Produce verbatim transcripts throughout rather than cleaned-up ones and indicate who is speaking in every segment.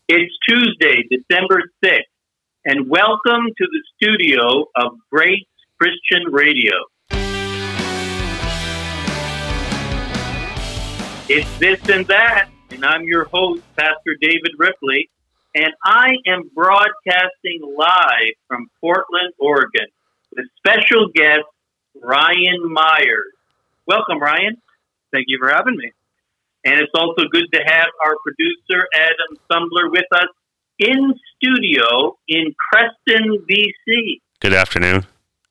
Speaker 1: It's Tuesday, December sixth, and welcome to the studio of Grace Christian Radio. It's This and That, and I'm your host, Pastor David Ripley, and I am broadcasting live from Portland, Oregon, with special guest Ryan Myers. Welcome, Ryan.
Speaker 2: Thank you for having me.
Speaker 1: And it's also good to have our producer, Adam Sumbler, with us in studio in Creston, B C.
Speaker 3: Good afternoon.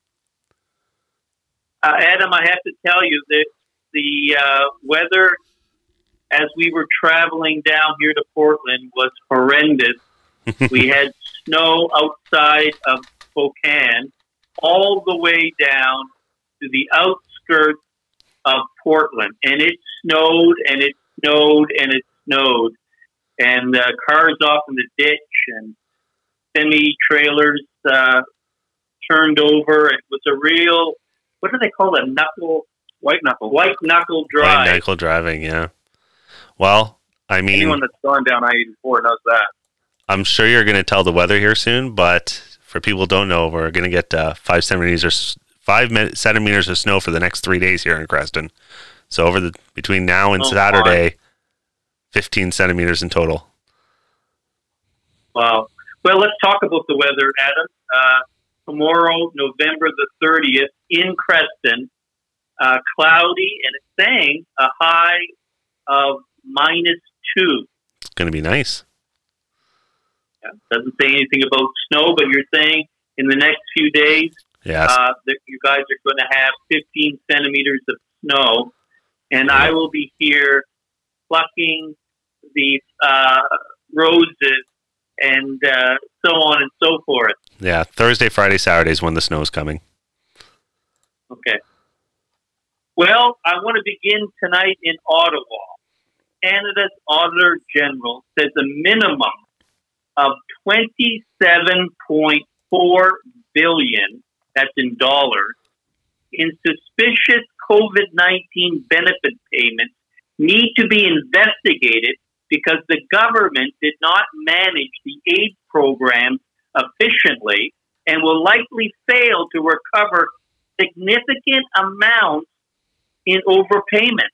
Speaker 1: Uh, Adam, I have to tell you that the uh, weather as we were traveling down here to Portland was horrendous. We had snow outside of Spokane all the way down to the outskirts of Portland. And it snowed and it snowed and it snowed. And uh, cars off in the ditch and semi-trailers uh, turned over. It was a real, what do they call it? Knuckle?
Speaker 2: White knuckle.
Speaker 1: White knuckle drive.
Speaker 3: White knuckle driving, yeah. Well, I mean...
Speaker 2: Anyone that's gone down I eighty-four knows that.
Speaker 3: I'm sure you're going to tell the weather here soon, but for people who don't know, we're going to get uh, five centimeters five centimeters of snow for the next three days here in Creston. So over the between now and
Speaker 1: oh,
Speaker 3: Saturday, wow. fifteen centimeters in total.
Speaker 1: Wow. Well, let's talk about the weather, Adam. Uh, tomorrow, November the thirtieth, in Creston, uh, cloudy, and it's saying a high of minus two.
Speaker 3: It's going to be nice.
Speaker 1: Yeah, doesn't say anything about snow, but you're saying in the next few days,
Speaker 3: yes.
Speaker 1: uh, that you guys are going to have fifteen centimeters of snow, and
Speaker 3: yeah.
Speaker 1: I will be here plucking the uh, roses and uh, so on and so forth.
Speaker 3: Yeah, Thursday, Friday, Saturday is when the snow is coming.
Speaker 1: Okay. Well, I want to begin tonight in Ottawa. Canada's Auditor General says a minimum of twenty-seven point four billion dollars, that's in dollars, in suspicious COVID nineteen benefit payments need to be investigated because the government did not manage the aid programs efficiently and will likely fail to recover significant amounts in overpayment.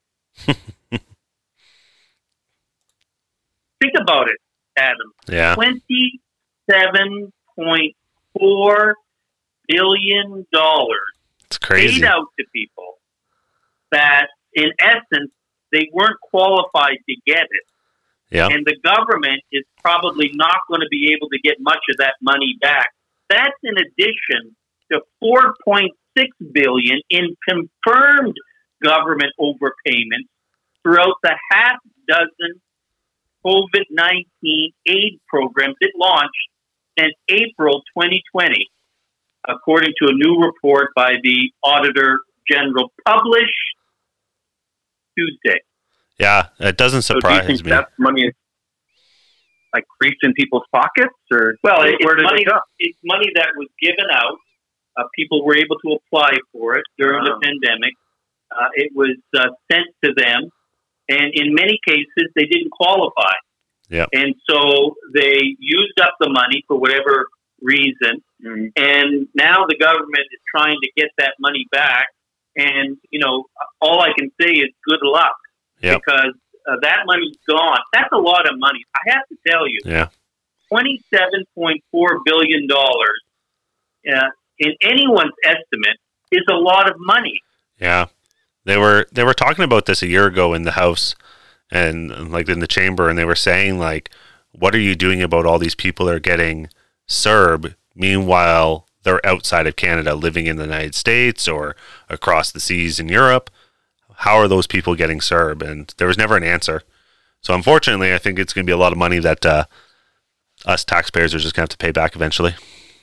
Speaker 1: Think about it, Adam.
Speaker 3: Yeah.
Speaker 1: twenty-seven point four billion dollars
Speaker 3: it's crazy.
Speaker 1: paid out to people that, in essence, they weren't qualified to get it.
Speaker 3: Yeah.
Speaker 1: And the government is probably not going to be able to get much of that money back. That's in addition to four point six billion dollars in confirmed government overpayments throughout the half dozen COVID nineteen aid programs it launched in April twenty twenty, according to a new report by the Auditor General published Tuesday.
Speaker 3: Yeah, it doesn't surprise
Speaker 2: so do you think
Speaker 3: me.
Speaker 2: That money is like creased in people's pockets, or
Speaker 1: well, it,
Speaker 2: where
Speaker 1: it's,
Speaker 2: did
Speaker 1: money,
Speaker 2: it go?
Speaker 1: it's money that was given out. Uh, people were able to apply for it during
Speaker 2: Oh.
Speaker 1: the pandemic. Uh, it was uh, sent to them, and in many cases, they didn't qualify.
Speaker 3: Yep.
Speaker 1: And so they used up the money for whatever reason,
Speaker 2: Mm.
Speaker 1: and now the government is trying to get that money back. And, you know, all I can say is good luck,
Speaker 3: Yep.
Speaker 1: because uh, that money's gone. That's a lot of money. I have to tell you,
Speaker 3: Yeah.
Speaker 1: twenty-seven point four billion dollars, uh, in anyone's estimate, is a lot of money.
Speaker 3: Yeah. They were they were talking about this a year ago in the House and like in the chamber, and they were saying like, what are you doing about all these people that are getting C E R B? Meanwhile, they're outside of Canada living in the United States or across the seas in Europe. How are those people getting C E R B? And there was never an answer. So unfortunately, I think it's going to be a lot of money that uh, us taxpayers are just going to have to pay back eventually.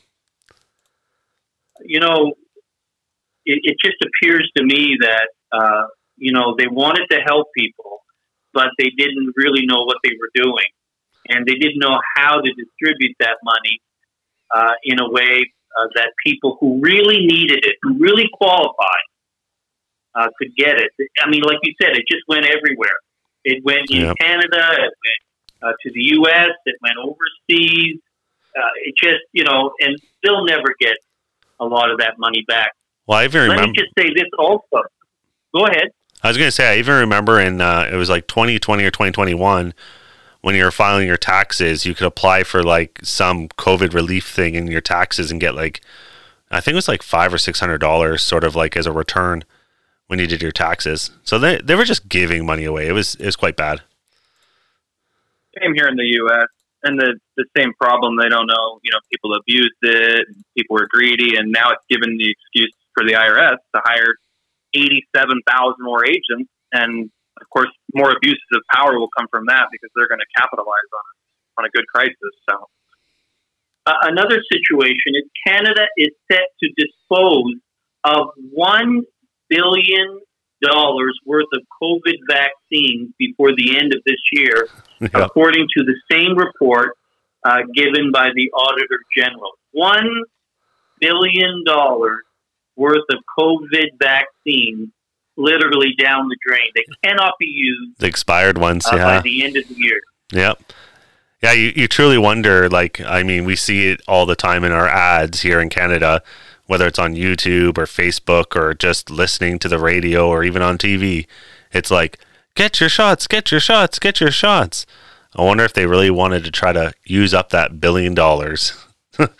Speaker 1: You know, it, it just appears to me that, uh, you know, they wanted to help people, but they didn't really know what they were doing. And they didn't know how to distribute that money uh, in a way uh, that people who really needed it, who really qualified, uh, could get it. I mean, like you said, it just went everywhere. It went in
Speaker 3: Yep.
Speaker 1: Canada, it went uh, to the U S, it went overseas. Uh, it just, you know, and they'll never get a lot of that money back.
Speaker 3: Well, I even
Speaker 1: Let
Speaker 3: remember.
Speaker 1: me just say this also. Go ahead.
Speaker 3: I was going to say, I even remember in, uh, it was like twenty twenty or twenty twenty-one, when you were filing your taxes, you could apply for like some COVID relief thing in your taxes and get like, I think it was like five or six hundred dollars, sort of like as a return when you did your taxes. So they they were just giving money away. It was it was quite bad.
Speaker 2: Same here in the U S and the the same problem. They don't know. You know, people abused it. And people were greedy, and now it's given the excuse for the I R S to hire eighty-seven thousand more agents, and of course, more abuses of power will come from that because they're going to capitalize on it, on a good crisis. So,
Speaker 1: uh, another situation is Canada is set to dispose of one billion dollars worth of COVID vaccines before the end of this year,
Speaker 3: Yeah.
Speaker 1: according to the same report uh, given by the Auditor General. One billion dollars worth of COVID vaccines literally down the drain. They cannot be used
Speaker 3: The expired ones,
Speaker 1: uh,
Speaker 3: yeah.
Speaker 1: by the end of the year.
Speaker 3: Yep. Yeah, you, you truly wonder, like, I mean, we see it all the time in our ads here in Canada, whether it's on YouTube or Facebook or just listening to the radio or even on T V. It's like, get your shots, get your shots, get your shots. I wonder if they really wanted to try to use up that billion dollars.
Speaker 1: It,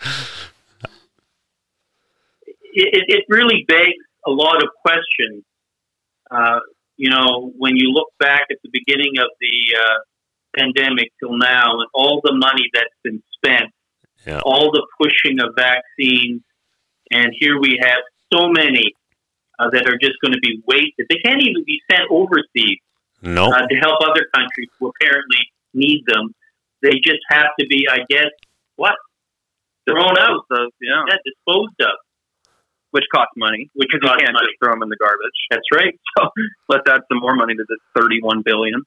Speaker 1: it, it really begs a lot of questions. Uh, you know, when you look back at the beginning of the uh, pandemic till now, and all the money that's been spent,
Speaker 3: Yeah.
Speaker 1: all the pushing of vaccines, and here we have so many uh, that are just going to be wasted. They can't even be sent overseas
Speaker 3: No.
Speaker 1: uh, to help other countries who apparently need them. They just have to be, I guess, what? Thrown out,
Speaker 2: so, yeah,
Speaker 1: yeah, disposed of.
Speaker 2: which costs money,
Speaker 1: Which
Speaker 2: because you
Speaker 1: costs
Speaker 2: can't
Speaker 1: money.
Speaker 2: just throw them in the garbage.
Speaker 1: That's right.
Speaker 2: So let's add some more money to this thirty-one billion.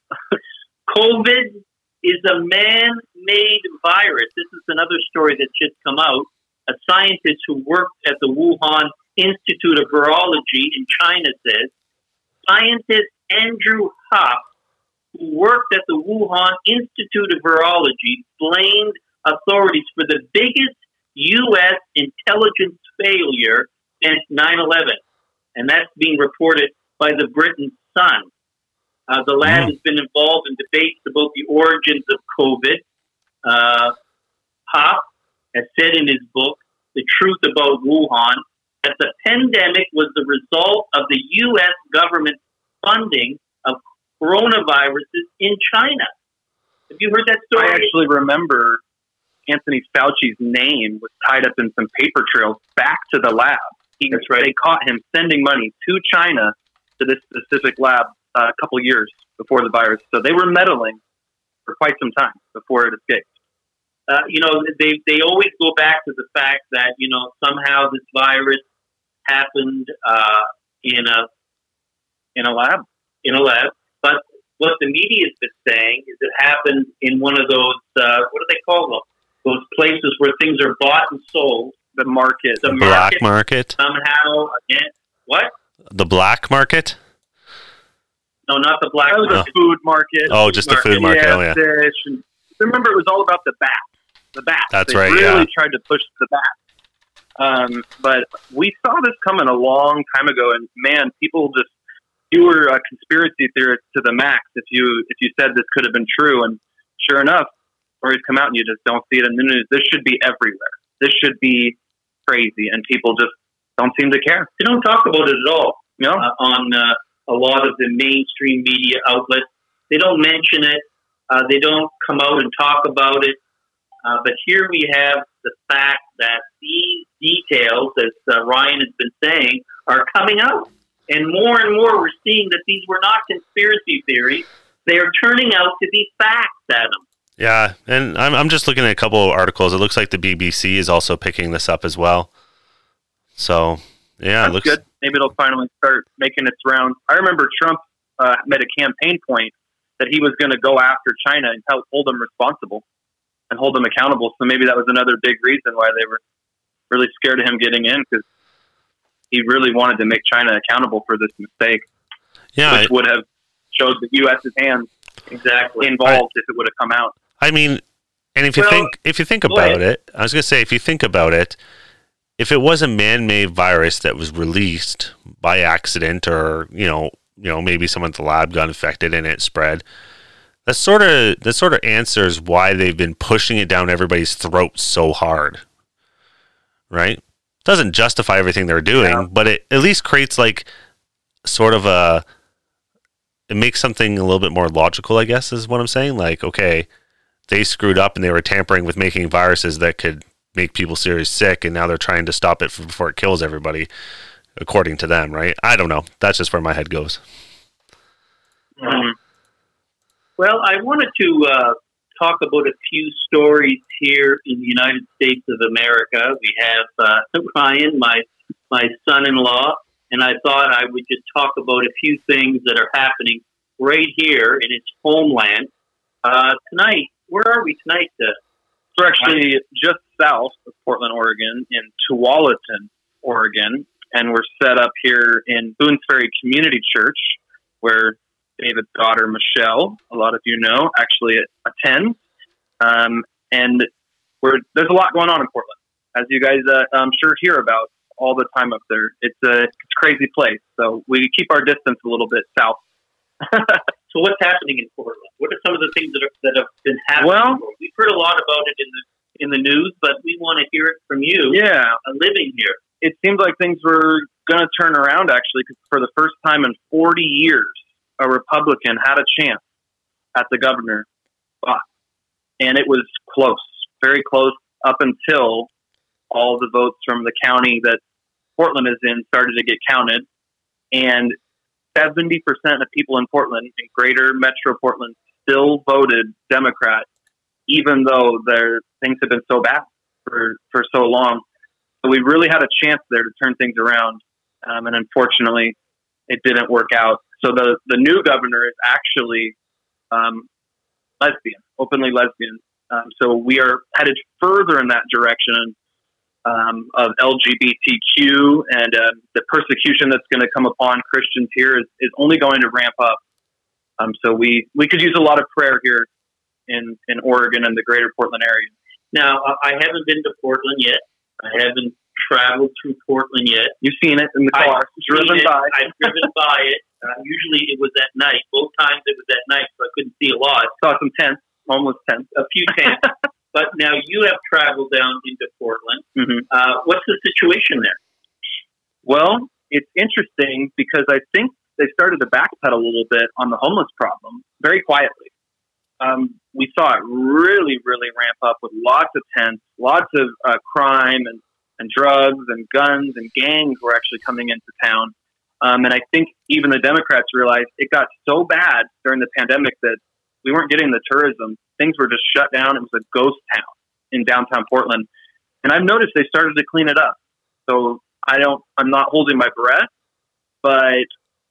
Speaker 1: COVID is a man-made virus. This is another story that's just come out. A scientist who worked at the Wuhan Institute of Virology in China says scientist Andrew Huff, who worked at the Wuhan Institute of Virology, blamed authorities for the biggest U S intelligence failure since nine eleven. And that's being reported by the Britain Sun. Uh, the lab
Speaker 3: Mm.
Speaker 1: has been involved in debates about the origins of COVID. Uh, Huff has said in his book, The Truth About Wuhan, that the pandemic was the result of the U S government funding of coronaviruses in China. Have you heard that story?
Speaker 2: I actually remember Anthony Fauci's name was tied up in some paper trails back to the lab. He,
Speaker 1: That's right.
Speaker 2: They caught him sending money to China to this specific lab uh, a couple years before the virus. So they were meddling for quite some time before it escaped.
Speaker 1: Uh, you know, they they always go back to the fact that, you know, somehow this virus happened uh, in a
Speaker 2: In a lab.
Speaker 1: in a lab. But what the media has been saying is it happened in one of those, uh, what do they call them? Those places where things are bought and sold.
Speaker 2: The market.
Speaker 1: The
Speaker 3: Black
Speaker 1: market,
Speaker 3: market?
Speaker 1: somehow, again, what?
Speaker 3: The black market?
Speaker 1: No, not the black
Speaker 2: That was
Speaker 1: market.
Speaker 2: a food market.
Speaker 3: Oh, just the food market.
Speaker 2: Yeah,
Speaker 3: Oh, yeah.
Speaker 2: fish. And remember, it was all about the bat. The bat.
Speaker 3: That's
Speaker 2: they
Speaker 3: right,
Speaker 2: really
Speaker 3: yeah.
Speaker 2: tried to push the bat. Um, but we saw this coming a long time ago, and man, people just you were a conspiracy theorist to the max if you if you said this could have been true. And sure enough, stories come out, and you just don't see it in the news. This should be everywhere. This should be crazy, and people just don't seem to care.
Speaker 1: They don't talk about it at all.
Speaker 2: You know?
Speaker 1: uh, on uh, a lot of the mainstream media outlets. They don't mention it. Uh, they don't come out and talk about it. Uh, but here we have the fact that these details, as uh, Ryan has been saying, are coming out. And more and more we're seeing that these were not conspiracy theories. They are turning out to be facts, Adam.
Speaker 3: Yeah, and I'm I'm just looking at a couple of articles. It looks like the B B C is also picking this up as well. So, yeah,
Speaker 2: That's
Speaker 3: it looks
Speaker 2: good. Maybe it'll finally start making its rounds. I remember Trump uh, made a campaign point that he was going to go after China and help hold them responsible and hold them accountable. So maybe that was another big reason why they were really scared of him getting in, because he really wanted to make China accountable for this mistake,
Speaker 3: yeah,
Speaker 2: which
Speaker 3: I,
Speaker 2: would have showed the U S's hands
Speaker 1: Exactly.
Speaker 2: involved if it would have come out.
Speaker 3: I mean, and if you
Speaker 1: Well,
Speaker 3: think if you think
Speaker 1: go
Speaker 3: about
Speaker 1: ahead.
Speaker 3: it, I was going to say if you think about it, if it was a man-made virus that was released by accident or you know, you know, maybe someone's lab got infected and it spread, if it was a man-made virus that was released by accident or you know, you know, maybe someone's lab got infected and it spread, that sort of that sort of answers why they've been pushing it down everybody's throats so hard, right? Doesn't justify everything they're doing,
Speaker 2: Yeah.
Speaker 3: but it at least creates like sort of a it makes something a little bit more logical, I guess, is what I'm saying. Like, okay, they screwed up and they were tampering with making viruses that could make people seriously sick, and now they're trying to stop it before it kills everybody, according to them, right? I don't know. That's just where my head goes.
Speaker 1: Mm. Well, I wanted to uh, talk about a few stories here in the United States of America. We have uh, Ryan, my my son-in-law, and I thought I would just talk about a few things that are happening right here in its homeland. Uh, tonight, where are we tonight? Uh,
Speaker 2: We're actually just south of Portland, Oregon, in Tualatin, Oregon, and we're set up here in Boone's Ferry Community Church, where David's daughter, Michelle, a lot of you know, actually attends. Um, and we're, there's a lot going on in Portland, as you guys, uh, I'm sure, hear about all the time up there. It's a, it's a crazy place, so we keep our distance a little bit south.
Speaker 1: So what's happening in Portland? What are some of the things that, are, that have been happening?
Speaker 2: Well,
Speaker 1: we've heard a lot about it in the in the news, but we want to hear it from you.
Speaker 2: Yeah,
Speaker 1: uh, living here.
Speaker 2: It seems like things were going to turn around, actually, because for the first time in forty years, a Republican had a chance at the governor spot, and it was close, very close, up until all the votes from the county that Portland is in started to get counted, and seventy percent of people in Portland, in greater metro Portland, still voted Democrat, even though their things have been so bad for, for so long. So we really had a chance there to turn things around. Um, and unfortunately, it didn't work out. So the, the new governor is actually um, lesbian, openly lesbian. Um, so we are headed further in that direction um, of L G B T Q, and uh, the persecution that's going to come upon Christians here is, is only going to ramp up. Um, so we, we could use a lot of prayer here in, in Oregon and the greater Portland area.
Speaker 1: Now, I haven't been to Portland yet. I haven't traveled through Portland yet.
Speaker 2: You've seen it in the car,
Speaker 1: I've
Speaker 2: driven
Speaker 1: it.
Speaker 2: by.
Speaker 1: I've driven by it. Uh, usually it was at night. Both times it was at night, so I couldn't see a lot.
Speaker 2: Saw some tents, homeless tents.
Speaker 1: A few tents. But now you have traveled down into Portland.
Speaker 2: Mm-hmm.
Speaker 1: Uh, what's the situation there?
Speaker 2: Well, it's interesting because I think they started to backpedal a little bit on the homeless problem very quietly. Um, we saw it really, really ramp up with lots of tents, lots of uh, crime and, and drugs and guns and gangs were actually coming into town. Um, and I think even the Democrats realized it got so bad during the pandemic that we weren't getting the tourism. Things were just shut down. It was a ghost town in downtown Portland. And I've noticed they started to clean it up. So I don't, I'm not holding my breath, but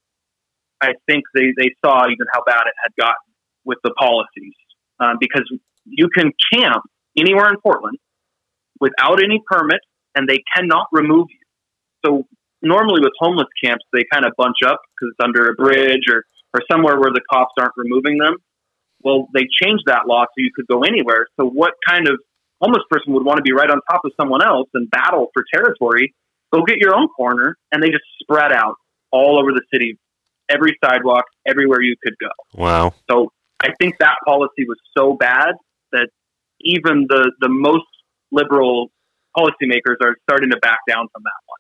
Speaker 2: I think they, they saw even how bad it had gotten with the policies. Um, because you can camp anywhere in Portland without any permit and they cannot remove you. So normally with homeless camps, they kind of bunch up because it's under a bridge or, or somewhere where the cops aren't removing them. Well, they changed that law so you could go anywhere. So what kind of homeless person would want to be right on top of someone else and battle for territory? Go get your own corner. And they just spread out all over the city, every sidewalk, everywhere you could go.
Speaker 3: Wow.
Speaker 2: So I think that policy was so bad that even the, the most liberal policymakers are starting to back down from that one.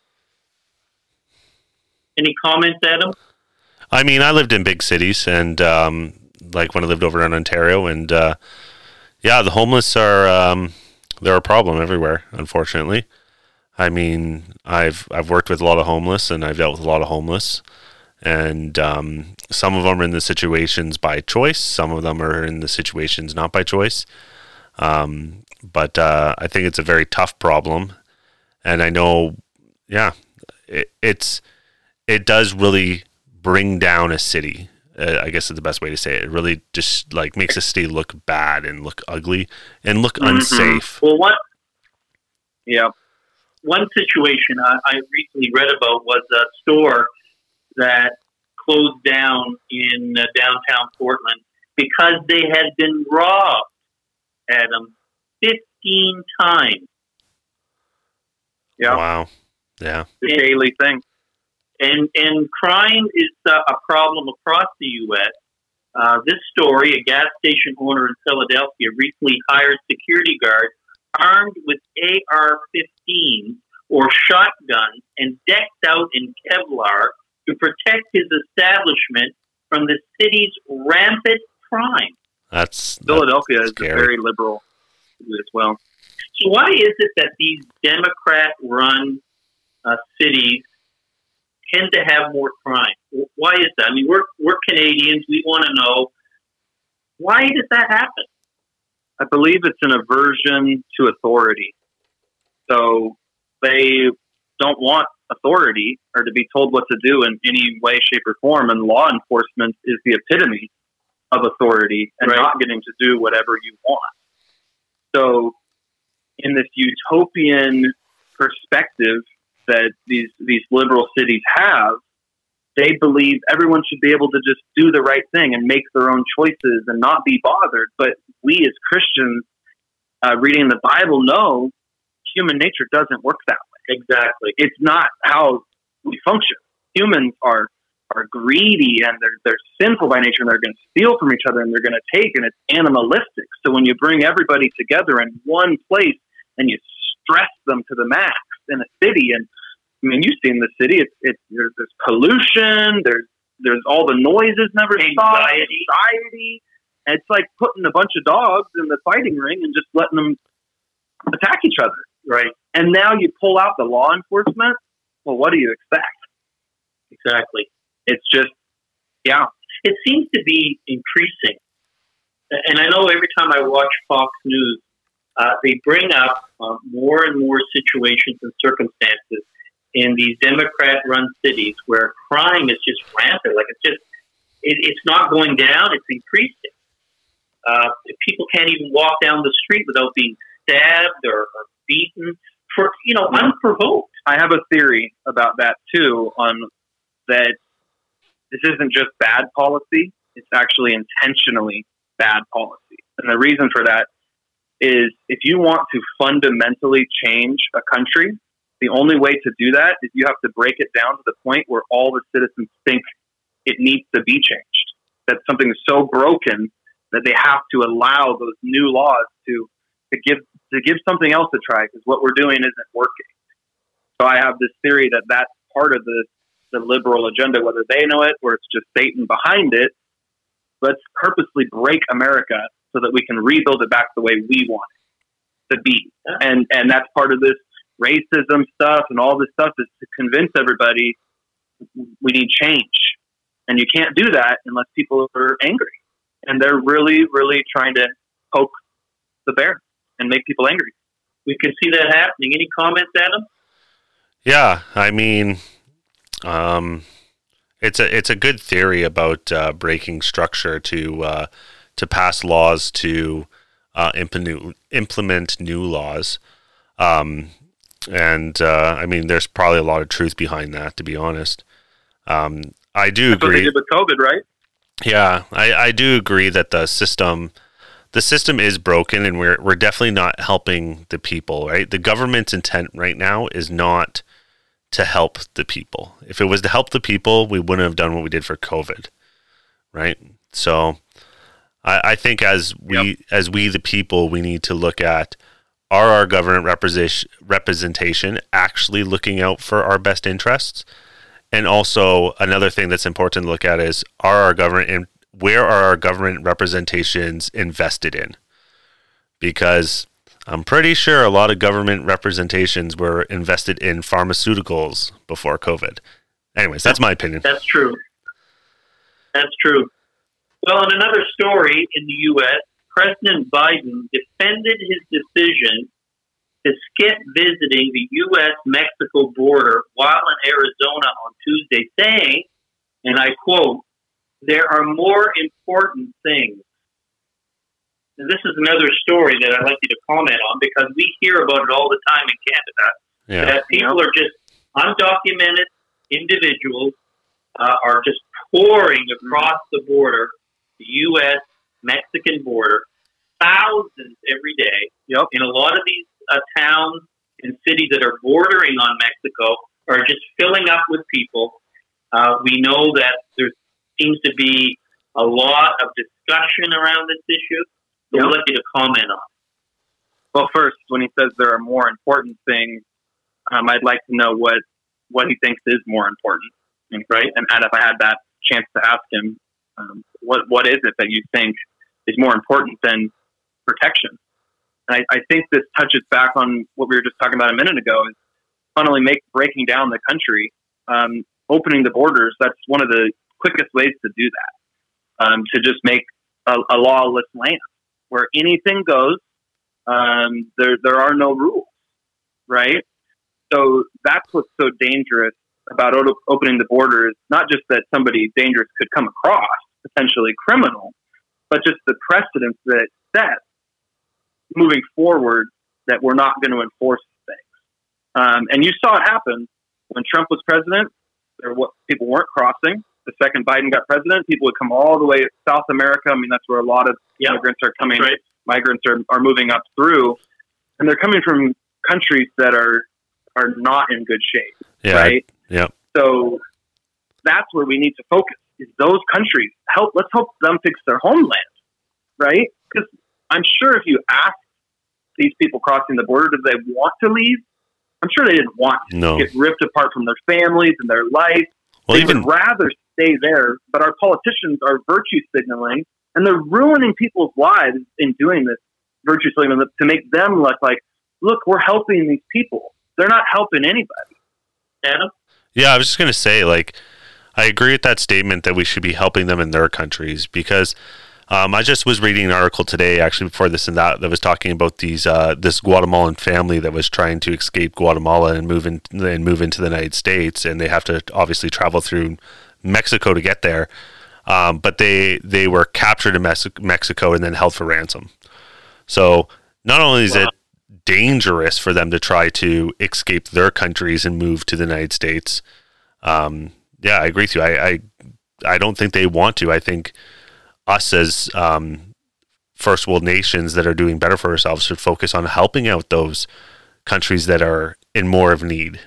Speaker 1: Any comments, Adam?
Speaker 3: I mean, I lived in big cities, and um, like when I lived over in Ontario, and uh, yeah, the homeless are um, they're a problem everywhere, unfortunately. I mean, I've I've worked with a lot of homeless, and I've dealt with a lot of homeless, and um, some of them are in the situations by choice. Some of them are in the situations not by choice. Um, but uh, I think it's a very tough problem, and I know, yeah, it, it's it does really bring down a city. Uh, I guess is the best way to say it. It really just like makes a city look bad and look ugly and look
Speaker 2: Mm-hmm.
Speaker 3: unsafe.
Speaker 1: Well, one
Speaker 2: Yeah.
Speaker 1: one situation I, I recently read about was a store that closed down in uh, downtown Portland because they had been robbed. Adam, fifteen times.
Speaker 2: Yeah.
Speaker 3: Wow. Yeah.
Speaker 2: The daily thing.
Speaker 1: And and crime is uh, a problem across the U S. Uh, this story, a gas station owner in Philadelphia recently hired security guards armed with A R fifteen or shotguns and decked out in Kevlar to protect his establishment from the city's rampant crime.
Speaker 3: That's
Speaker 2: Philadelphia
Speaker 3: that's
Speaker 2: is
Speaker 3: scary.
Speaker 2: very liberal as well.
Speaker 1: So why is it that these Democrat-run uh, cities tend to have more crime? Why is that? I mean, we're we're Canadians. We want to know, why does that happen?
Speaker 2: I believe it's an aversion to authority. So they don't want authority or to be told what to do in any way, shape, or form. And law enforcement is the epitome of authority and
Speaker 1: Right.
Speaker 2: not getting to do whatever you want. So in this utopian perspective that these, these liberal cities have, they believe everyone should be able to just do the right thing and make their own choices and not be bothered. But we as Christians, uh, reading the Bible, know human nature doesn't work that way.
Speaker 1: Exactly.
Speaker 2: It's not how we function. Humans are are greedy and they're they're sinful by nature, and they're going to steal from each other and they're going to take, and it's animalistic. So when you bring everybody together in one place and you stress them to the max in a city, and I mean, you've seen the city. It's it's there's, there's pollution. There's there's all the noises never stop.
Speaker 1: Anxiety.
Speaker 2: Anxiety. And it's like putting a bunch of dogs in the fighting ring and just letting them attack each other.
Speaker 1: Right.
Speaker 2: And now you pull out the law enforcement. Well, what do you expect?
Speaker 1: Exactly.
Speaker 2: It's just, yeah.
Speaker 1: It seems to be increasing. And I know every time I watch Fox News, uh, they bring up uh, more and more situations and circumstances in these Democrat-run cities where crime is just rampant. Like it's just, it, it's not going down; it's increasing. Uh, people can't even walk down the street without being stabbed or, or beaten for, you know, unprovoked.
Speaker 2: I have a theory about that too. On that, this isn't just bad policy; it's actually intentionally bad policy. And the reason for that is, if you want to fundamentally change a country, the only way to do that is you have to break it down to the point where all the citizens think it needs to be changed. That something is so broken that they have to allow those new laws to to give to give something else a try, because what we're doing isn't working. So I have this theory that that's part of the the liberal agenda, whether they know it or it's just Satan behind it. Let's purposely break America so that we can rebuild it back the way we want it to be. And and that's part of this racism stuff and all this stuff, is to convince everybody we need change. And you can't do that unless people are angry. And they're really, really trying to poke the bear and make people angry.
Speaker 1: We can see that happening. Any comments, Adam?
Speaker 3: Yeah, I mean, um, it's a it's a good theory about uh, breaking structure to uh, to pass laws to uh, implement implement new laws, um, and uh, I mean, there's probably a lot of truth behind that, to be honest. Um, I do
Speaker 2: That's
Speaker 3: agree.
Speaker 2: what they did with COVID, right?
Speaker 3: Yeah, I, I do agree that the system the system is broken, and we're we're definitely not helping the people, right? The government's intent right now is not to help the people. If it was to help the people, we wouldn't have done what we did for COVID, right? So I, I think as we
Speaker 2: Yep.
Speaker 3: as we the people, we need to look at, are our government representation representation actually looking out for our best interests? And also another thing that's important to look at is, are our government in, where are our government representations invested in? Because I'm pretty sure a lot of government representations were invested in pharmaceuticals before COVID. Anyways, that's my opinion.
Speaker 1: That's true. That's true. Well, in another story in the U S, President Biden defended his decision to skip visiting the U S Mexico border while in Arizona on Tuesday, saying, and I quote, "There are more important things." And this is another story that I'd like you to comment on, because we hear about it all the time in Canada.
Speaker 3: Yeah.
Speaker 1: That people are just undocumented individuals uh, are just pouring across the border, the U S Mexican border, thousands every day.
Speaker 2: Yep.
Speaker 1: In a lot of these uh, towns and cities that are bordering on Mexico are just filling up with people. Uh, we know that there seems to be a lot of discussion around this issue. So
Speaker 2: Yep.
Speaker 1: we'd like you to comment on.
Speaker 2: Well, first, when he says there are more important things, um, I'd like to know what, what he thinks is more important, right? And, and if I had that chance to ask him, um, what what is it that you think is more important than protection? And I, I think this touches back on what we were just talking about a minute ago, is finally make breaking down the country, um, opening the borders. That's one of the quickest ways to do that, um, to just make a, a lawless land where anything goes. Um, there, there are no rules, right? So that's what's so dangerous about o- opening the borders. Not just that somebody dangerous could come across, potentially criminal, but just the precedents that it sets moving forward that we're not going to enforce things. Um, and you saw it happen when Trump was president. There were, people weren't crossing. The second Biden got president, people would come all the way to South America. I mean, that's where a lot of
Speaker 1: Yep.
Speaker 2: immigrants are coming.
Speaker 1: Right.
Speaker 2: Migrants are, are moving up through, and they're coming from countries that are are not in good shape,
Speaker 3: Yeah.
Speaker 2: right?
Speaker 3: Yep.
Speaker 2: So that's where we need to focus. Is those countries help? Let's help them fix their homeland, right? Because I'm sure if you ask these people crossing the border, do they want to leave? I'm sure they didn't want to
Speaker 3: No.
Speaker 2: get ripped apart from their families and their life.
Speaker 3: Well,
Speaker 2: they
Speaker 3: even
Speaker 2: would rather stay there, but our politicians are virtue signaling, and they're ruining people's lives in doing this virtue signaling to make them look like, look, we're helping these people. They're not helping anybody.
Speaker 1: Adam?
Speaker 3: Yeah, I was just going to say, like, I agree with that statement that we should be helping them in their countries, because um, I just was reading an article today, actually, before this and that, that was talking about these uh, this Guatemalan family that was trying to escape Guatemala and move in and move into the United States, and they have to obviously travel through Mexico to get there. Um, but they they were captured in Mex- Mexico and then held for ransom. So not only is
Speaker 1: Wow.
Speaker 3: it dangerous for them to try to escape their countries and move to the United States. Um, yeah, I agree with you. I, I I don't think they want to. I think us as um, first world nations that are doing better for ourselves should focus on helping out those countries that are in more of need.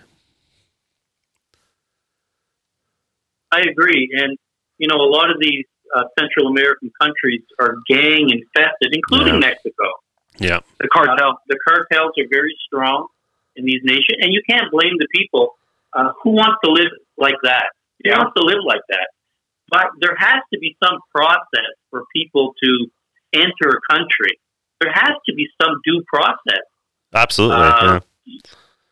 Speaker 1: I agree. And, you know, a lot of these uh, Central American countries are gang infested, including
Speaker 3: Yeah.
Speaker 1: Mexico.
Speaker 3: Yeah.
Speaker 2: The cartel.
Speaker 1: Uh, the cartels are very strong in these nations, and you can't blame the people uh, who wants to live like that. Who
Speaker 2: Yeah.
Speaker 1: wants to live like that? But there has to be some process for people to enter a country. There has to be some due process.
Speaker 3: Absolutely.
Speaker 1: Uh,
Speaker 3: yeah.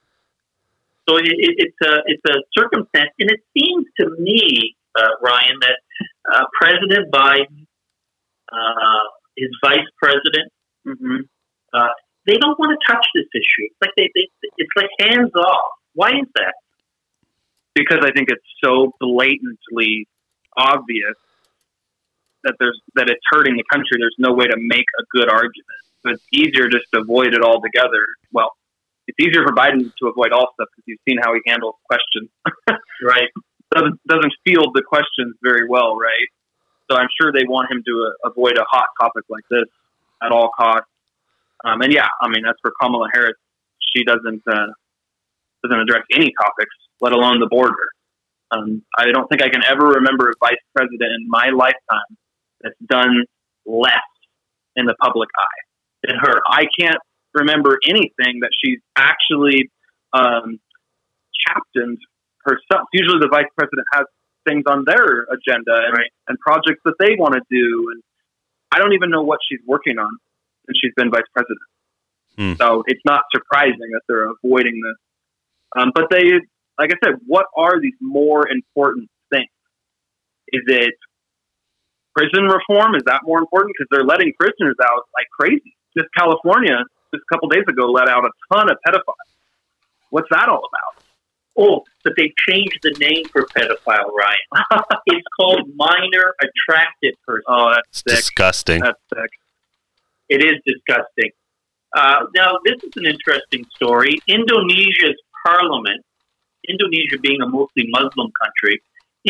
Speaker 1: So it, it, it's a it's a circumstance, and it seems to me, uh, Ryan, that uh, President Biden, uh, his vice president,
Speaker 2: Mm-hmm.
Speaker 1: uh, they don't want to touch this issue. It's like they, they it's like hands off. Why is that?
Speaker 2: Because I think it's so blatantly obvious that there's that it's hurting the country. There's no way to make a good argument. So it's easier just to avoid it altogether. Well, it's easier for Biden to avoid all stuff because you've seen how he handles questions.
Speaker 1: Right.
Speaker 2: Doesn't doesn't field the questions very well, right? So I'm sure they want him to uh, avoid a hot topic like this at all costs. Um, and yeah, I mean, as for Kamala Harris, she doesn't uh, doesn't address any topics, let alone the border. Um, I don't think I can ever remember a vice president in my lifetime that's done less in the public eye than her. I can't remember anything that she's actually um, captained herself. Usually the vice president has things on their agenda and,
Speaker 1: Right.
Speaker 2: and projects that they want to do. And I don't even know what she's working on since she's been vice president.
Speaker 3: Hmm.
Speaker 2: So it's not surprising that they're avoiding this. Um, but they, like I said, what are these more important things? Is it prison reform? Is that more important? Because they're letting prisoners out like crazy. Just California, just a couple days ago, let out a ton of pedophiles. What's that all about?
Speaker 1: Oh, but they changed the name for pedophile, Ryan. It's called minor attracted person.
Speaker 2: Oh, that's
Speaker 3: It's
Speaker 2: sick.
Speaker 3: disgusting.
Speaker 2: That's sick.
Speaker 1: It is disgusting. Uh, now, this is an interesting story. Indonesia's parliament, Indonesia being a mostly Muslim country,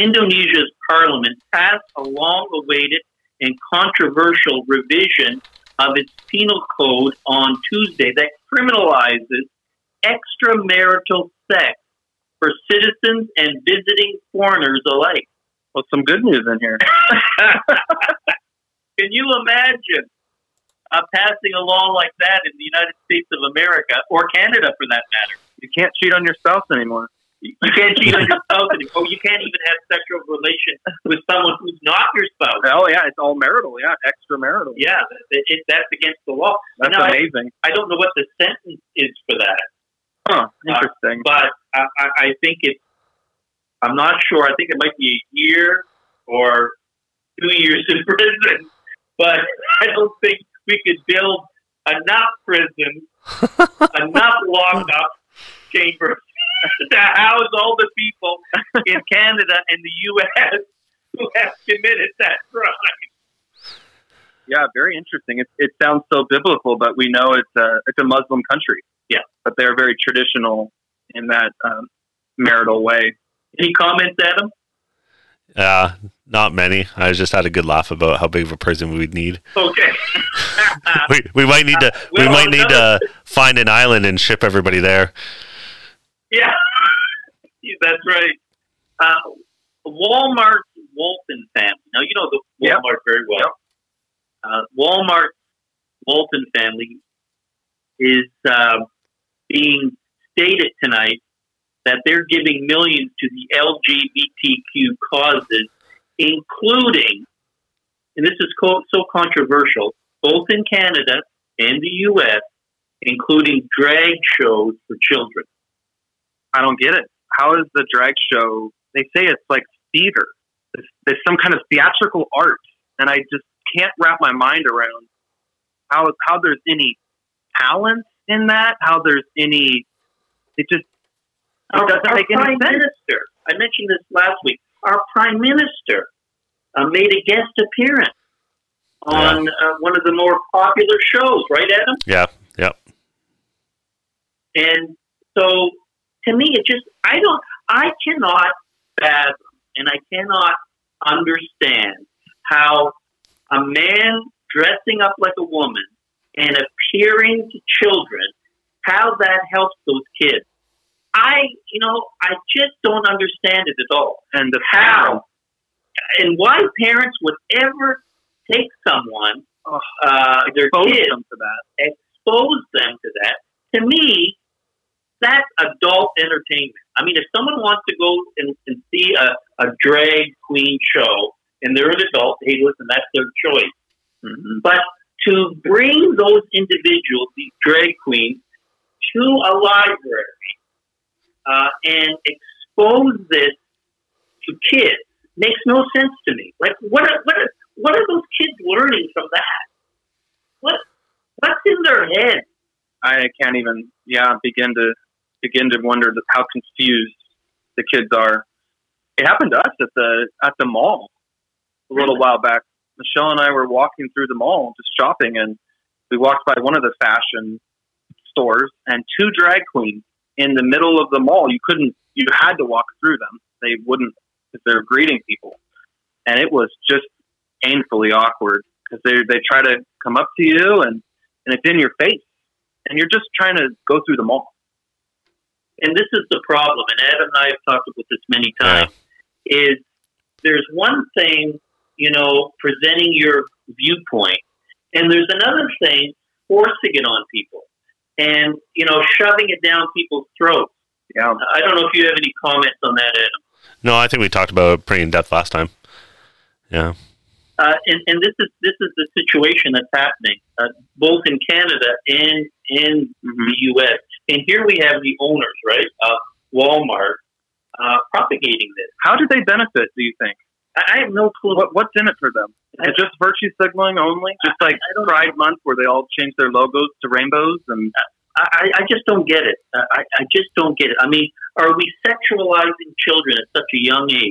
Speaker 1: Indonesia's parliament passed a long-awaited and controversial revision of its penal code on Tuesday that criminalizes extramarital sex for citizens and visiting foreigners alike.
Speaker 2: Well, some good news in here.
Speaker 1: Can you imagine uh, passing a law like that in the United States of America, or Canada for that matter?
Speaker 2: You can't cheat on your spouse anymore.
Speaker 1: You can't cheat on your spouse anymore. You can't even have sexual relations with someone who's not your spouse.
Speaker 2: Oh, yeah, it's all marital. Yeah, extramarital.
Speaker 1: Yeah, it, it, that's against the law.
Speaker 2: That's
Speaker 1: now,
Speaker 2: amazing.
Speaker 1: I, I don't know what the sentence is for that.
Speaker 2: Huh, interesting.
Speaker 1: Uh, but I, I, I think it's, I'm not sure. I think it might be a year or two years in prison. But I don't think we could build enough prisons, enough locked-up chambers to house all the people in Canada and the U S who have committed that crime.
Speaker 2: Yeah, very interesting. It, it sounds so biblical, but we know it's a, it's a Muslim country.
Speaker 1: Yeah.
Speaker 2: But they're very traditional in that um, marital way.
Speaker 1: Any comments, Adam?
Speaker 3: Uh, not many. I just had a good laugh about how big of a prison we'd need.
Speaker 1: Okay.
Speaker 3: we, we might need to we
Speaker 1: well,
Speaker 3: might need
Speaker 1: another...
Speaker 3: to find an island and ship everybody there.
Speaker 1: Yeah, that's right. Uh, Walmart's Walton family. Now, you know the Walmart yep. very well. Yep. Uh, Walmart's Walton family is uh, being stated tonight that they're giving millions to the L G B T Q causes, including, and this is co- so controversial, both in Canada and the U S, including drag shows for children.
Speaker 2: I don't get it. How is the drag show? They say it's like theater. It's, it's some kind of theatrical art, and I just can't wrap my mind around how how there's any talent in that. How there's any? It just it
Speaker 1: our,
Speaker 2: doesn't
Speaker 1: our
Speaker 2: make any
Speaker 1: Prime
Speaker 2: sense.
Speaker 1: Minister, I mentioned this last week. Our Prime Minister uh, made a guest appearance on
Speaker 3: yeah.
Speaker 1: uh, one of the more popular shows, right, Adam?
Speaker 3: Yeah. Yep.
Speaker 1: And so, to me, it just, I don't, I cannot fathom and I cannot understand how a man dressing up like a woman and appearing to children, how that helps those kids. I, you know, I just don't understand it at all.
Speaker 2: And the
Speaker 1: how and why parents would ever take someone, uh, their kids,
Speaker 2: them to that.
Speaker 1: expose them to that. To me, that's adult entertainment. I mean, if someone wants to go and, and see a, a drag queen show and they're an adult, hey, listen, that's their choice. Mm-hmm. But to bring those individuals, these drag queens, to a library uh, and expose this to kids makes no sense to me. Like, what are, what are, what are those kids learning from that? What what's in their head?
Speaker 2: I can't even, yeah, begin to begin to wonder how confused the kids are. It happened to us at the at the mall a little while back. Michelle and I were walking through the mall, just shopping, and we walked by one of the fashion stores, and two drag queens in the middle of the mall. You couldn't, you had to walk through them. They wouldn't, because they're greeting people, and it was just painfully awkward because they they try to come up to you, and and it's in your face, and you're just trying to go through the mall.
Speaker 1: And this is the problem, and Adam and I have talked about this many times, yeah. is there's one thing, you know, presenting your viewpoint, and there's another thing, forcing it on people and, you know, shoving it down people's throats.
Speaker 2: Yeah.
Speaker 1: I don't know if you have any comments on that, Adam.
Speaker 3: No, I think we talked about it pretty in depth last time. Yeah.
Speaker 1: Uh, and, and this is this is the situation that's happening, uh, both in Canada and in mm-hmm. the U S. And here we have the owners, right, of Walmart, uh, propagating this.
Speaker 2: How do they benefit, do you think?
Speaker 1: I have no clue.
Speaker 2: What, what's in it for them? Is it just virtue signaling only? Just like Pride Month where they all change their logos to rainbows? And
Speaker 1: I, I just don't get it. I, I just don't get it. I mean, are we sexualizing children at such a young age?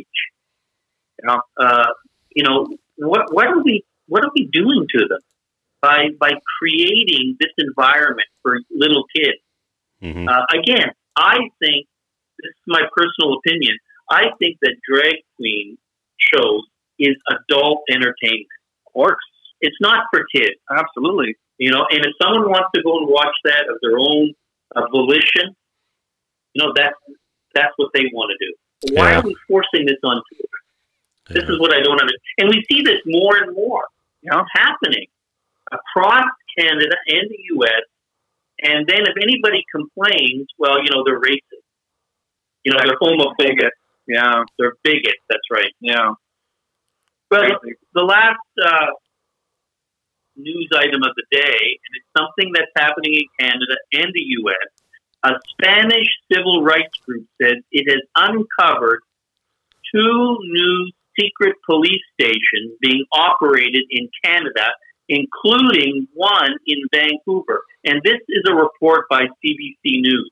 Speaker 1: You know, uh, you know what, what are we what are we doing to them by by creating this environment for little kids? Mm-hmm. Uh, again, I think, this is my personal opinion, I think that drag queen shows is adult entertainment.
Speaker 2: Of course.
Speaker 1: It's not for kids.
Speaker 2: Absolutely.
Speaker 1: You know, and if someone wants to go and watch that of their own uh, volition, you know, that's, that's what they want to do. Why
Speaker 3: Yeah.
Speaker 1: are we forcing this on children? This
Speaker 3: Yeah.
Speaker 1: is what I don't understand. And we see this more and more
Speaker 2: Yeah.
Speaker 1: happening across Canada and the U S. And then if anybody complains, well, you know, they're racist. You know, they're homophobic.
Speaker 2: Yeah.
Speaker 1: They're bigots. That's right.
Speaker 2: Yeah.
Speaker 1: But
Speaker 2: Crazy.
Speaker 1: the last uh, news item of the day, and it's something that's happening in Canada and the U S, a Spanish civil rights group says it has uncovered two new secret police stations being operated in Canada, including one in Vancouver. And this is a report by C B C News.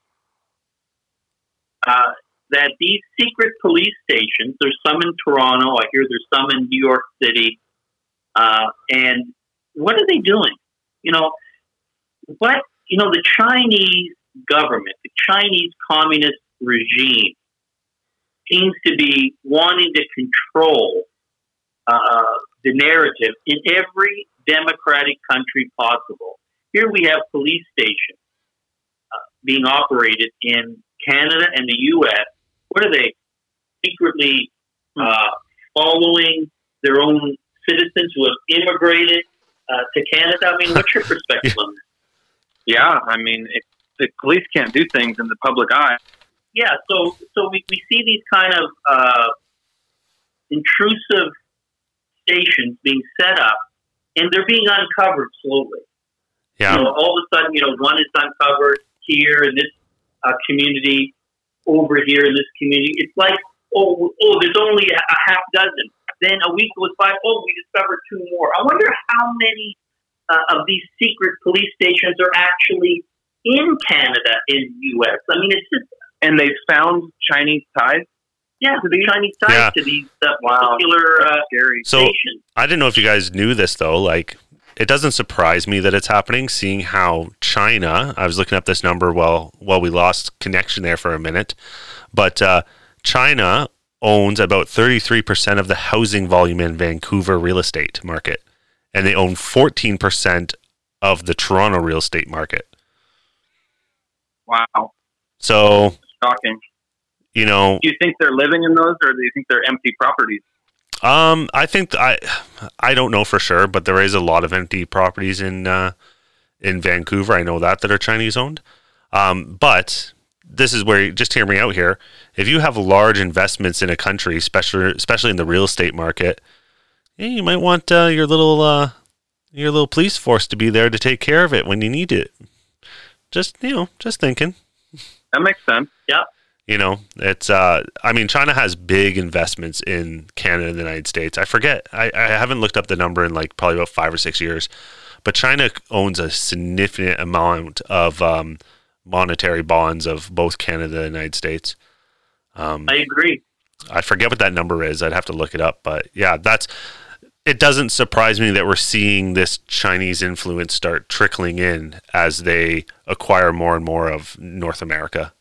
Speaker 1: Uh, that these secret police stations, there's some in Toronto, I hear there's some in New York City, uh, and what are they doing? You know, what, you know, the Chinese government, the Chinese communist regime seems to be wanting to control uh, the narrative in every democratic country possible. Here we have police stations uh, being operated in Canada and the U S. What are they? Secretly uh, following their own citizens who have immigrated uh, to Canada? I mean, what's your perspective on this?
Speaker 2: Yeah. I mean, if the police can't do things in the public eye.
Speaker 1: Yeah, so so we, we see these kind of uh, intrusive stations being set up, and they're being uncovered slowly.
Speaker 3: Yeah.
Speaker 1: You know, all of a sudden, you know, one is uncovered here in this uh, community, over here in this community. It's like, oh, oh, there's only a, a half dozen. Then a week goes by, oh, we discovered two more. I wonder how many uh, of these secret police stations are actually in Canada, in the U S. I mean, it's just...
Speaker 2: And they found Chinese ties?
Speaker 1: Yeah, to the Chinese ties
Speaker 3: Yeah.
Speaker 1: to these uh,
Speaker 2: Wow.
Speaker 1: particular uh,
Speaker 2: Scary.
Speaker 3: So
Speaker 1: stations.
Speaker 3: I didn't know if you guys knew this though. Like, it doesn't surprise me that it's happening, seeing how China. I was looking up this number while while we lost connection there for a minute, but uh, China owns about thirty-three percent of the housing volume in Vancouver real estate market, and they own fourteen percent of the Toronto real estate market.
Speaker 2: Wow.
Speaker 3: So,
Speaker 2: Shocking.
Speaker 3: you know,
Speaker 2: Do you think they're living in those, or do you think they're empty properties?
Speaker 3: Um, I think I, I don't know for sure, but there is a lot of empty properties in uh, in Vancouver. I know that that are Chinese owned. Um, but this is where, just hear me out here. If you have large investments in a country, especially especially in the real estate market, yeah, you might want uh, your little uh, your little police force to be there to take care of it when you need it. Just you know, just thinking.
Speaker 2: That makes sense.
Speaker 1: Yeah.
Speaker 3: You know, it's, uh, I mean, China has big investments in Canada and the United States. I forget, I, I haven't looked up the number in like probably about five or six years, but China owns a significant amount of um, monetary bonds of both Canada and the United States. Um,
Speaker 1: I agree.
Speaker 3: I forget what that number is. I'd have to look it up, but yeah, that's, it doesn't surprise me that we're seeing this Chinese influence start trickling in as they acquire more and more of North America.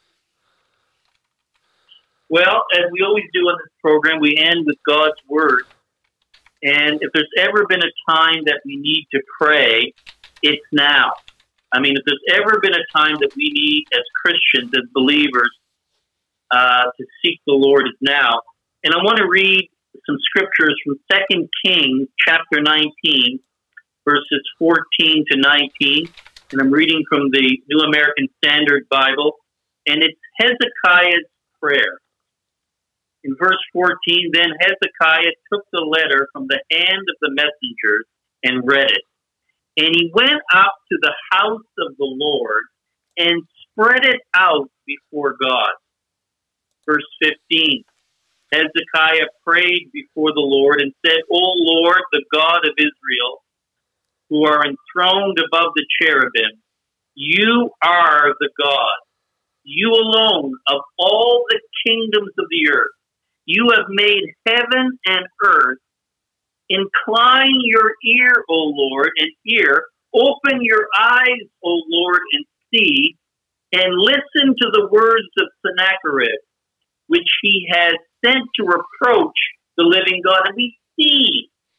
Speaker 1: Well, as we always do on this program, we end with God's Word. And if there's ever been a time that we need to pray, it's now. I mean, if there's ever been a time that we need, as Christians, as believers, uh, to seek the Lord, it's now. And I want to read some scriptures from Second Kings, chapter nineteen, verses fourteen to nineteen. And I'm reading from the New American Standard Bible. And it's Hezekiah's prayer. In verse fourteen, then Hezekiah took the letter from the hand of the messengers and read it. And he went up to the house of the Lord and spread it out before God. Verse fifteen, Hezekiah prayed before the Lord and said, O Lord, the God of Israel, who are enthroned above the cherubim, you are the God, you alone of all the kingdoms of the earth. You have made heaven and earth. Incline your ear, O Lord, and hear. Open your eyes, O Lord, and see, and listen to the words of Sennacherib, which he has sent to reproach the living God. And we see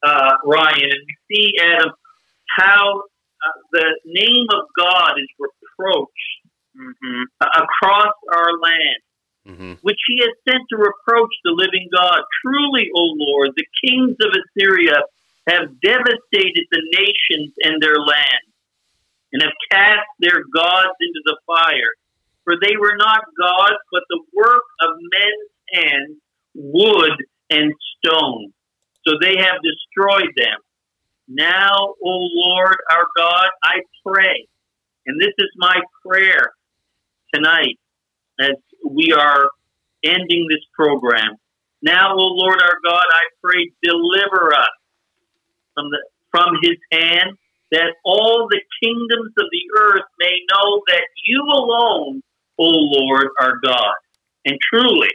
Speaker 1: uh, Ryan, and we see, Adam, how uh, the name of God is reproached mm-hmm. uh, across our land, mm-hmm. which he has sent to reproach the living God. Truly, O Lord, the kings of Assyria have devastated the nations and their land, and have cast their gods into the fire. For they were not gods, but the work of men's hands, wood and stone. So they have destroyed them. Now, O Lord our God, I pray, and this is my prayer tonight as we are ending this program. Now, O Lord our God, I pray, deliver us from the from his hand, that all the kingdoms of the earth may know that you alone, O Lord, are God. And truly,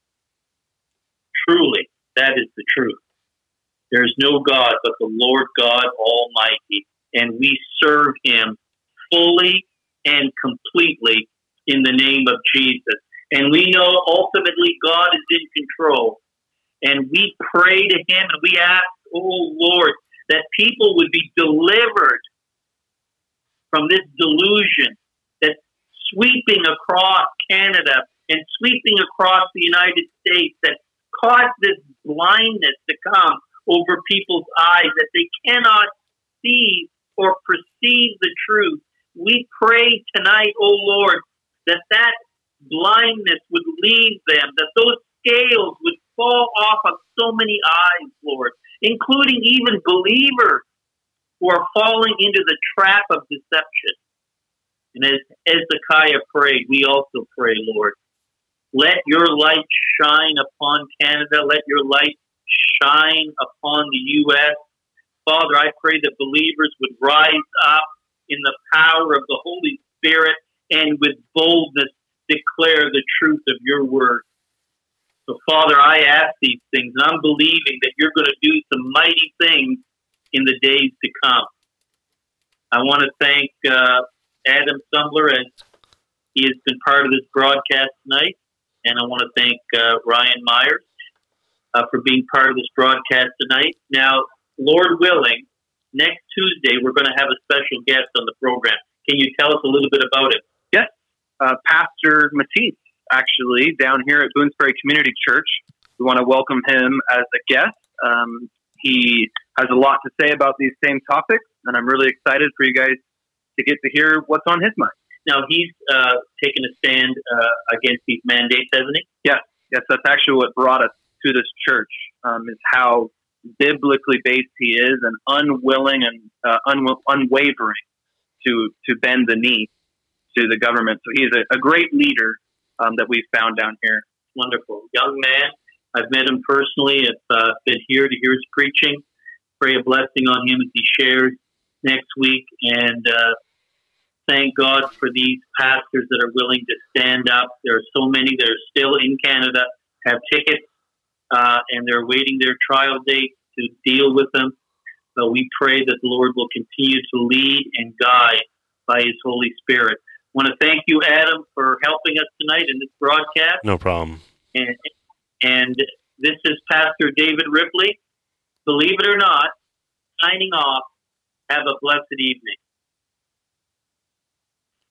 Speaker 1: truly, that is the truth. There is no God but the Lord God Almighty, and we serve him fully and completely in the name of Jesus. And we know ultimately God is in control. And we pray to him and we ask, oh Lord, that people would be delivered from this delusion that's sweeping across Canada and sweeping across the United States, that caused this blindness to come over people's eyes, that they cannot see or perceive the truth. We pray tonight, oh Lord, that that blindness would leave them, that those scales would fall off of so many eyes, Lord, including even believers who are falling into the trap of deception. And as Hezekiah prayed, we also pray, Lord, let your light shine upon Canada. Let your light shine upon the U S Father, I pray that believers would rise up in the power of the Holy Spirit and with boldness declare the truth of your word. So, Father, I ask these things, and I'm believing that you're going to do some mighty things in the days to come. I want to thank uh, Adam Sumbler, as he has been part of this broadcast tonight, and I want to thank uh, Ryan Myers uh, for being part of this broadcast tonight. Now, Lord willing, next Tuesday we're going to have a special guest on the program. Can you tell us a little bit about it?
Speaker 2: Yes, uh, Pastor Matisse, actually, down here at Boonesbury Community Church. We want to welcome him as a guest. Um, he has a lot to say about these same topics, and I'm really excited for you guys to get to hear what's on his mind.
Speaker 1: Now, he's uh, taken a stand uh, against these mandates, hasn't he?
Speaker 2: Yes, yes, that's actually what brought us to this church, um, is how biblically based he is, and unwilling and uh, un- unwavering to to bend the knee to the government. So he is a, a great leader um, that we've found down here.
Speaker 1: Wonderful. Young man. I've met him personally. I've uh, been here to hear his preaching. Pray a blessing on him as he shares next week. And uh, thank God for these pastors that are willing to stand up. There are so many that are still in Canada, have tickets, uh, and they're waiting their trial date to deal with them. But we pray that the Lord will continue to lead and guide by his Holy Spirit. I want to thank you, Adam, for helping us tonight in this broadcast.
Speaker 3: No problem.
Speaker 1: And, and this is Pastor David Ripley. Believe it or not, signing off. Have a blessed evening.